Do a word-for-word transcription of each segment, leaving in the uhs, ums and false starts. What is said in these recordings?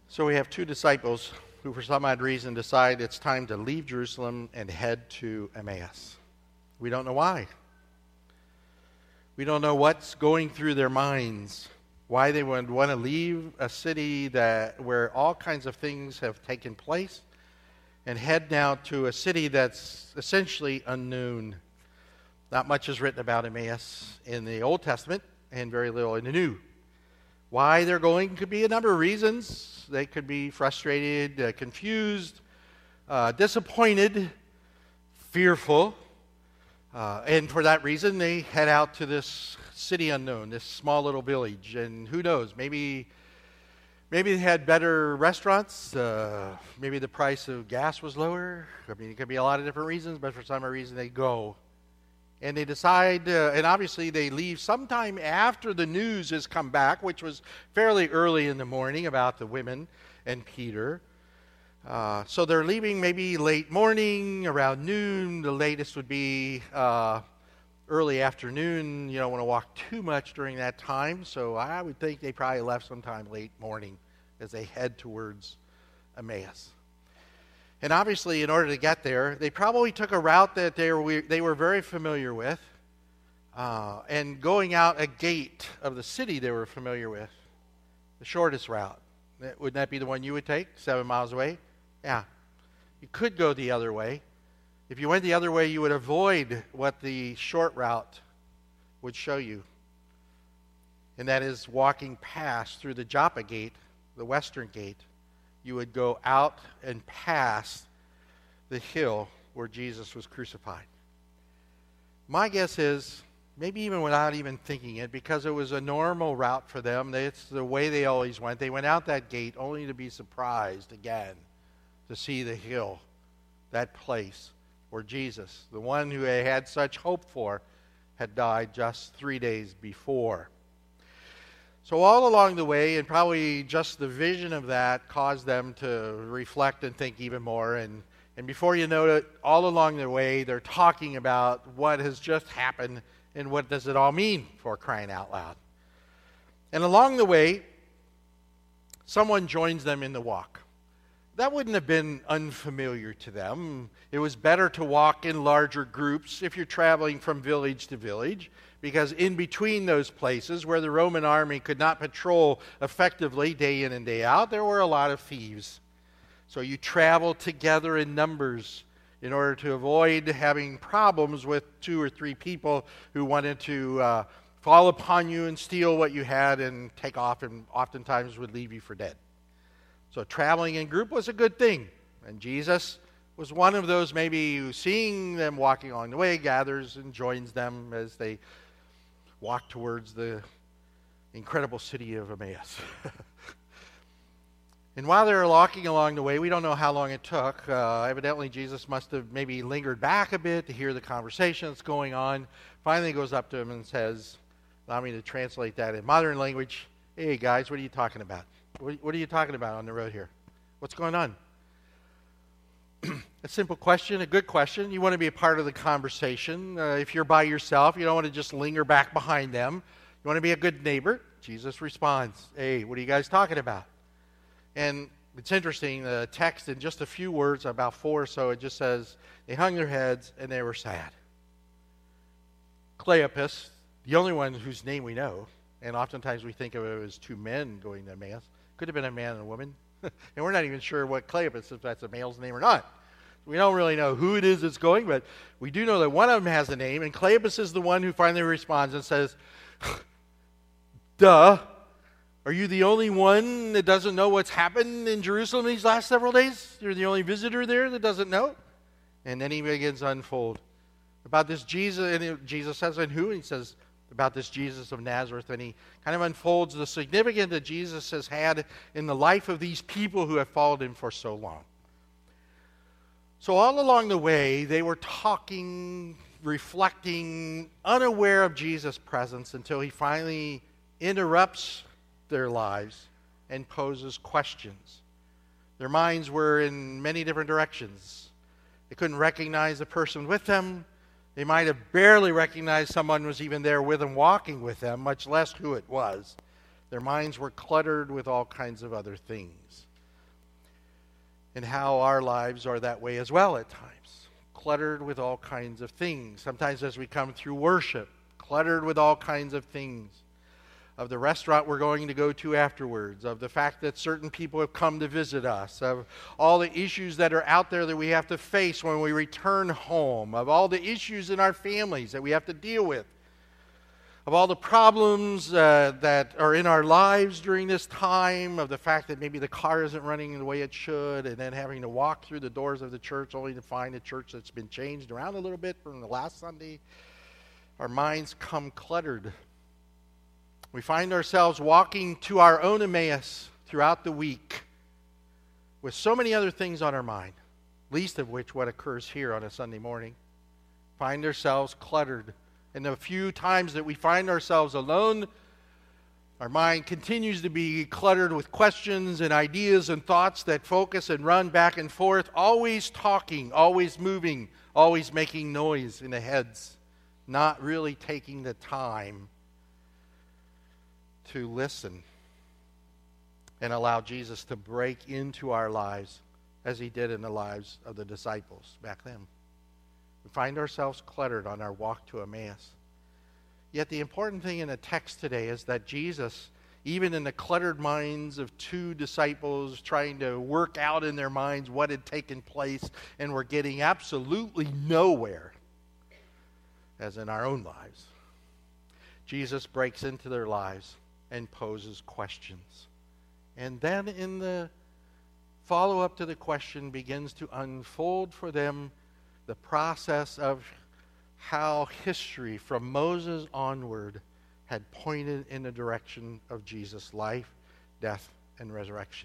So we have two disciples who for some odd reason decide it's time to leave Jerusalem and head to Emmaus. We don't know why. We don't know what's going through their minds, why they would want to leave a city that where all kinds of things have taken place and head now to a city that's essentially unknown. Not much is written about Emmaus in the Old Testament and very little in the New. Why they're going could be a number of reasons. They could be frustrated, uh, confused, uh, disappointed, fearful. Uh, and for that reason, they head out to this city unknown, this small little village. And who knows, maybe maybe they had better restaurants. Uh, maybe the price of gas was lower. I mean, it could be a lot of different reasons, but for some reason they go. And they decide, uh, and obviously they leave sometime after the news has come back, which was fairly early in the morning about the women and Peter. Uh, so they're leaving maybe late morning, around noon. The latest would be uh, early afternoon. You don't want to walk too much during that time. So I would think they probably left sometime late morning as they head towards Emmaus. And obviously, in order to get there, they probably took a route that they were, they were very familiar with. Uh, and going out a gate of the city they were familiar with, the shortest route. Wouldn't that be the one you would take, seven miles away? Yeah. You could go the other way. If you went the other way, you would avoid what the short route would show you. And that is walking past through the Joppa gate, the western gate. You would go out and past the hill where Jesus was crucified. My guess is, maybe even without even thinking it, because it was a normal route for them, it's the way they always went. They went out that gate only to be surprised again to see the hill, that place where Jesus, the one who they had such hope for, had died just three days before. So all along the way, and probably just the vision of that caused them to reflect and think even more. And, and before you know it, all along the way, they're talking about what has just happened and what does it all mean, for crying out loud. And along the way, someone joins them in the walk. That wouldn't have been unfamiliar to them. It was better to walk in larger groups if you're traveling from village to village, because in between those places where the Roman army could not patrol effectively day in and day out, there were a lot of thieves. So you travel together in numbers in order to avoid having problems with two or three people who wanted to uh, fall upon you and steal what you had and take off, and oftentimes would leave you for dead. So traveling in group was a good thing. And Jesus was one of those maybe who, seeing them walking along the way, gathers and joins them as they walk towards the incredible city of Emmaus. And while they were walking along the way, we don't know how long it took. Uh, evidently, Jesus must have maybe lingered back a bit to hear the conversation that's going on. Finally, he goes up to him and says, allow me to translate that in modern language. Hey, guys, what are you talking about? What, what are you talking about on the road here? What's going on? A simple question, a good question. You want to be a part of the conversation. Uh, if you're by yourself, you don't want to just linger back behind them. You want to be a good neighbor. Jesus responds, hey, what are you guys talking about? And it's interesting, the text in just a few words, about four or so, it just says, they hung their heads and they were sad. Cleopas, the only one whose name we know, and oftentimes we think of it as two men going to Emmaus, could have been a man and a woman. And we're not even sure what Cleopas, if that's a male's name or not. We don't really know who it is that's going, but we do know that one of them has a name, and Cleopas is the one who finally responds and says, duh, are you the only one that doesn't know what's happened in Jerusalem these last several days? You're the only visitor there that doesn't know? And then he begins to unfold about this Jesus, and Jesus says, and who? And he says, about this Jesus of Nazareth, and he kind of unfolds the significance that Jesus has had in the life of these people who have followed him for so long. So all along the way, they were talking, reflecting, unaware of Jesus' presence until he finally interrupts their lives and poses questions. Their minds were in many different directions. They couldn't recognize the person with them. They might have barely recognized someone was even there with them, walking with them, much less who it was. Their minds were cluttered with all kinds of other things. and how our lives are that way as well at times. Cluttered with all kinds of things. Sometimes as we come through worship, cluttered with all kinds of things. Of the restaurant we're going to go to afterwards, of the fact that certain people have come to visit us, of all the issues that are out there that we have to face when we return home, of all the issues in our families that we have to deal with, of all the problems uh, that are in our lives during this time, of the fact that maybe the car isn't running the way it should, and then having to walk through the doors of the church only to find a church that's been changed around a little bit from the last Sunday. Our minds come cluttered. We find ourselves walking to our own Emmaus throughout the week with so many other things on our mind, least of which what occurs here on a Sunday morning. Find ourselves cluttered. And the few times that we find ourselves alone, our mind continues to be cluttered with questions and ideas and thoughts that focus and run back and forth, always talking, always moving, always making noise in the heads, not really taking the time to listen and allow Jesus to break into our lives as he did in the lives of the disciples back then. We find ourselves cluttered on our walk to Emmaus. Yet the important thing in the text today is that Jesus, even in the cluttered minds of two disciples trying to work out in their minds what had taken place and were getting absolutely nowhere, as in our own lives, Jesus breaks into their lives and poses questions. And then in the follow-up to the question begins to unfold for them the process of how history from Moses onward had pointed in the direction of Jesus' life, death, and resurrection.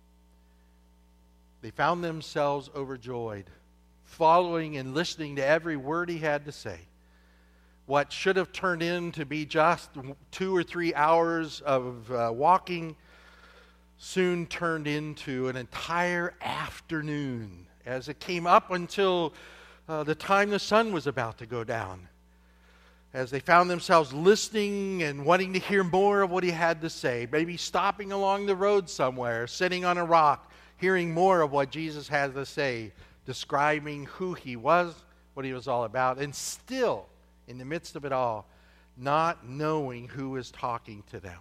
They found themselves overjoyed, following and listening to every word he had to say. What should have turned in to be just two or three hours of uh, walking soon turned into an entire afternoon as it came up until uh, the time the sun was about to go down. As they found themselves listening and wanting to hear more of what he had to say, maybe stopping along the road somewhere, sitting on a rock, hearing more of what Jesus had to say, describing who he was, what he was all about, and still, in the midst of it all, not knowing who is talking to them.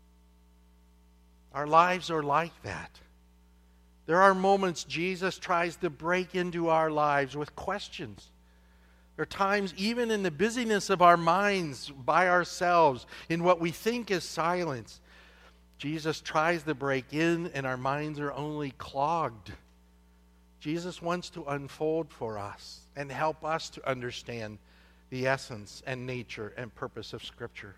Our lives are like that. There are moments Jesus tries to break into our lives with questions. There are times, even in the busyness of our minds, by ourselves, in what we think is silence, Jesus tries to break in and our minds are only clogged. Jesus wants to unfold for us and help us to understand the essence and nature and purpose of Scripture.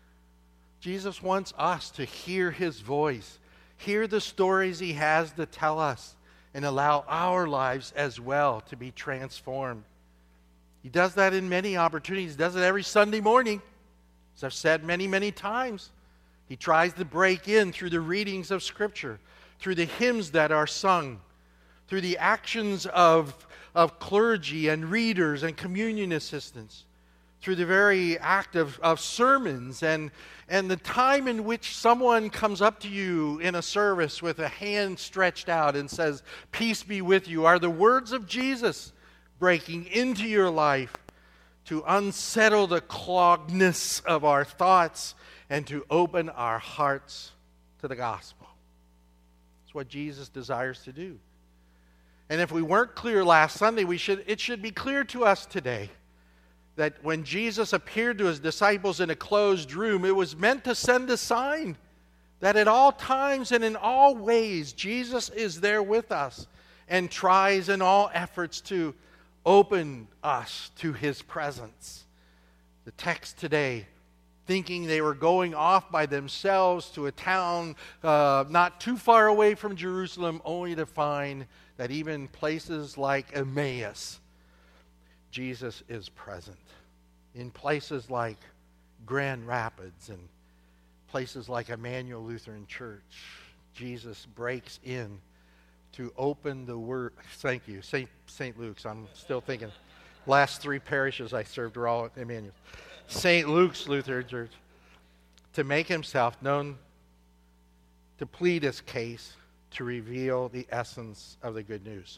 Jesus wants us to hear his voice, hear the stories he has to tell us, and allow our lives as well to be transformed. He does that in many opportunities. He does it every Sunday morning. As I've said many, many times, he tries to break in through the readings of Scripture, through the hymns that are sung, through the actions of of clergy and readers and communion assistants, through the very act of, of sermons and, and the time in which someone comes up to you in a service with a hand stretched out and says, "Peace be with you," are the words of Jesus breaking into your life to unsettle the cloggedness of our thoughts and to open our hearts to the gospel. It's what Jesus desires to do. And if we weren't clear last Sunday, we should it should be clear to us today that when Jesus appeared to his disciples in a closed room, it was meant to send a sign that at all times and in all ways, Jesus is there with us and tries in all efforts to open us to his presence. The text today, thinking they were going off by themselves to a town uh, not too far away from Jerusalem, only to find that even places like Emmaus, Jesus is present. In places like Grand Rapids and places like Emmanuel Lutheran Church, Jesus breaks in to open the word. Thank you, Saint Saint Luke's. I'm still thinking. Last three parishes I served were all at Emmanuel. Saint Luke's Lutheran Church, to make himself known, to plead his case, to reveal the essence of the good news.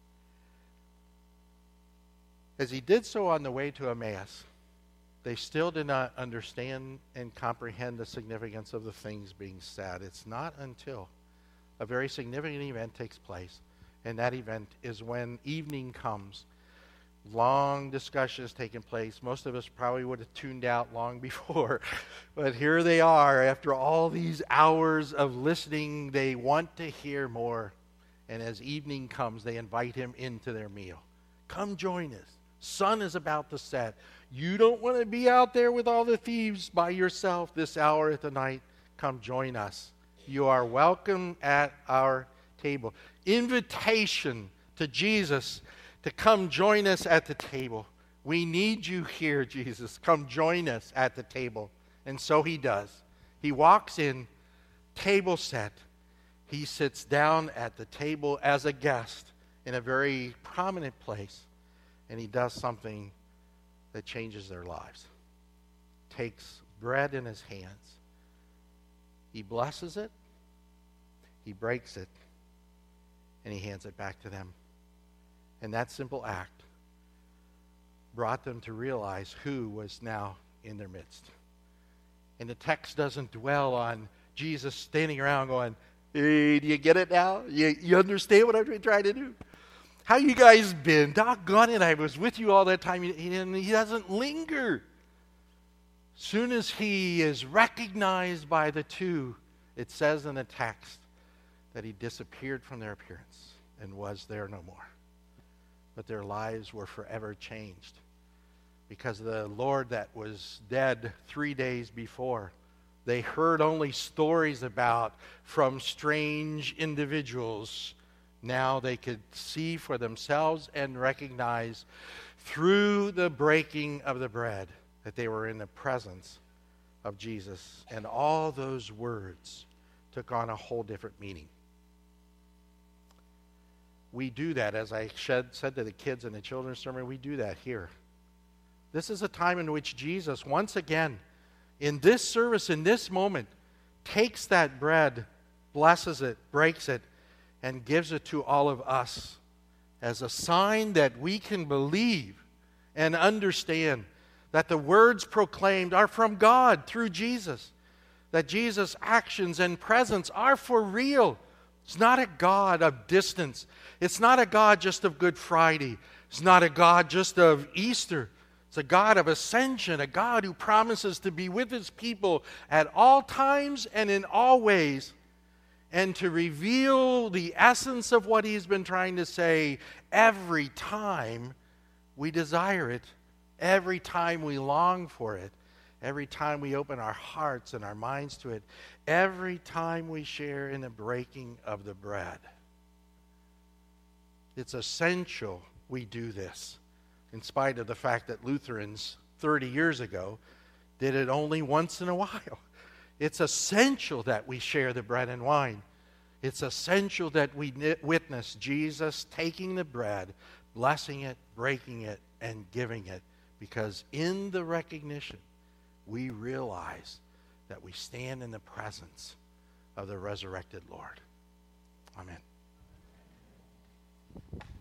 As he did so on the way to Emmaus, they still did not understand and comprehend the significance of the things being said. It's not until a very significant event takes place, and that event is when evening comes. Long discussion has taken place. Most of us probably would have tuned out long before, but here they are. After all these hours of listening, they want to hear more. And as evening comes, they invite him into their meal. Come join us. Sun is about to set. You don't want to be out there with all the thieves by yourself this hour at the night. Come join us. You are welcome at our table. Invitation to Jesus to come join us at the table. We need you here, Jesus. Come join us at the table. And so he does. He walks in, table set. He sits down at the table as a guest in a very prominent place. And he does something that changes their lives. Takes bread in his hands. He blesses it. He breaks it. And he hands it back to them. And that simple act brought them to realize who was now in their midst. And the text doesn't dwell on Jesus standing around going, hey, do you get it now? You, you understand what I'm trying to do? How you guys been? Doggone it, I was with you all that time. And he doesn't linger. Soon as he is recognized by the two, it says in the text that he disappeared from their appearance and was there no more. But their lives were forever changed. Because the Lord that was dead three days before, they heard only stories about from strange individuals. Now they could see for themselves and recognize through the breaking of the bread that they were in the presence of Jesus. And all those words took on a whole different meaning. We do that, as I said to the kids in the children's sermon, we do that here. This is a time in which Jesus, once again, in this service, in this moment, takes that bread, blesses it, breaks it, and gives it to all of us as a sign that we can believe and understand that the words proclaimed are from God through Jesus, that Jesus' actions and presence are for real. It's not a God of distance. It's not a God just of Good Friday. It's not a God just of Easter. It's a God of ascension, a God who promises to be with his people at all times and in all ways, and to reveal the essence of what he's been trying to say every time we desire it, every time we long for it, every time we open our hearts and our minds to it, every time we share in the breaking of the bread. It's essential we do this, in spite of the fact that Lutherans thirty years ago did it only once in a while. It's essential that we share the bread and wine. It's essential that we witness Jesus taking the bread, blessing it, breaking it, and giving it, because in the recognition, we realize that we stand in the presence of the resurrected Lord. Amen.